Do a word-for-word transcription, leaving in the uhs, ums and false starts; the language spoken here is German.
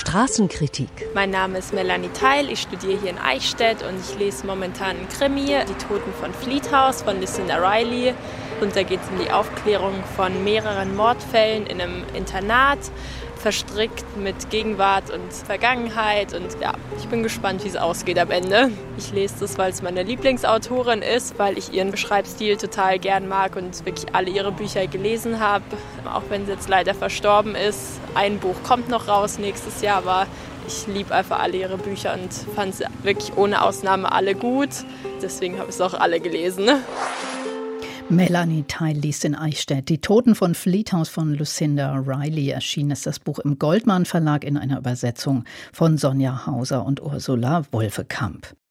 Straßenkritik. Mein Name ist Melanie Theil, ich studiere hier in Eichstätt und ich lese momentan einen Krimi, Die Toten von Fleet House von Lucinda Riley. Und da geht es um die Aufklärung von mehreren Mordfällen in einem Internat, verstrickt mit Gegenwart und Vergangenheit. Und ja, ich bin gespannt, wie es ausgeht am Ende. Ich lese das, weil es meine Lieblingsautorin ist, weil ich ihren Schreibstil total gern mag und wirklich alle ihre Bücher gelesen habe. Auch wenn sie jetzt leider verstorben ist. Ein Buch kommt noch raus nächstes Jahr, aber ich liebe einfach alle ihre Bücher und fand sie wirklich ohne Ausnahme alle gut. Deswegen habe ich es auch alle gelesen. Melanie Theil liest in Eichstätt. Die Toten von Fleet House von Lucinda Riley. Erschienen ist das Buch im Goldmann Verlag in einer Übersetzung von Sonja Hauser und Ursula Wolfekamp.